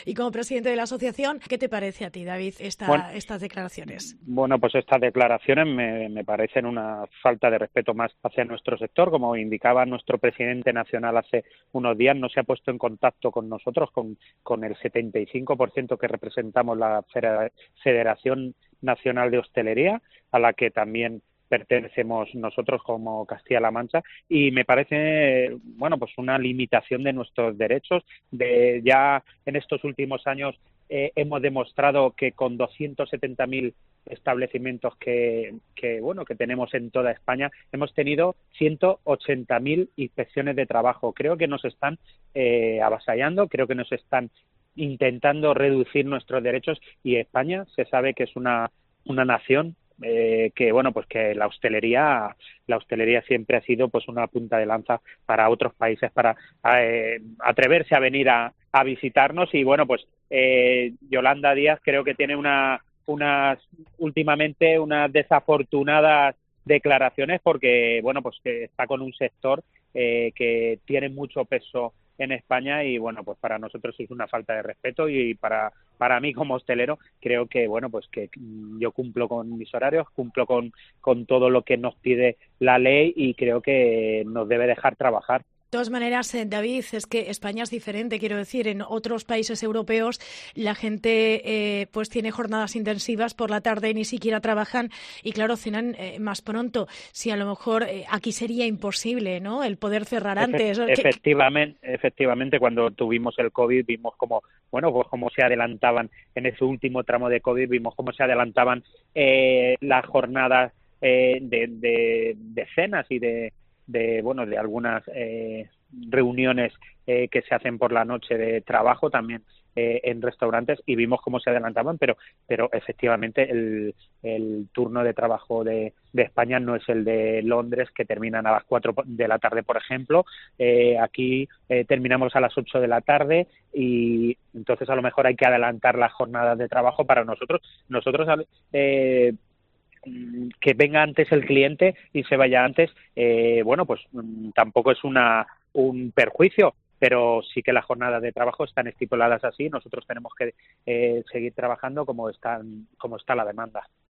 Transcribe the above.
Y como presidente de la asociación, ¿qué te parece a ti, David, Bueno, estas declaraciones? bueno, pues estas declaraciones me parecen una falta de respeto más hacia nuestro sector. Como indicaba nuestro presidente nacional hace unos días, no se ha puesto en contacto con nosotros, con el 75% que representamos la Federación Nacional de Hostelería, a la que también pertenecemos nosotros como Castilla-La Mancha, y me parece, bueno, pues una limitación de nuestros derechos. Ya en estos últimos años hemos demostrado que con 270.000 establecimientos que tenemos en toda España, hemos tenido 180.000 inspecciones de trabajo. Creo que nos están avasallando, creo que nos están intentando reducir nuestros derechos, y España se sabe que es una nación que la hostelería siempre ha sido pues una punta de lanza para otros países para atreverse a venir a visitarnos. Y bueno, pues Yolanda Díaz creo que tiene últimamente unas desafortunadas declaraciones, porque bueno, pues que está con un sector que tiene mucho peso en España, y bueno, pues para nosotros es una falta de respeto, y para mí como hostelero creo que bueno, pues que yo cumplo con mis horarios, cumplo con todo lo que nos pide la ley, y creo que nos debe dejar trabajar. De todas maneras, David, es que España es diferente. Quiero decir, en otros países europeos la gente pues tiene jornadas intensivas por la tarde, ni siquiera trabajan y, claro, cenan más pronto. Si a lo mejor aquí sería imposible, ¿no?, el poder cerrar antes. Efectivamente, cuando tuvimos el COVID vimos cómo se adelantaban en ese último tramo de COVID, vimos cómo se adelantaban las jornadas de cenas y de algunas reuniones que se hacen por la noche de trabajo también en restaurantes, y vimos cómo se adelantaban, pero efectivamente el turno de trabajo de España no es el de Londres, que terminan a las 4 de la tarde, por ejemplo. Aquí terminamos a las 8 de la tarde, y entonces a lo mejor hay que adelantar las jornadas de trabajo para nosotros. Que venga antes el cliente y se vaya antes, tampoco es un perjuicio, pero sí que las jornadas de trabajo están estipuladas así. Nosotros tenemos que seguir trabajando como está la demanda.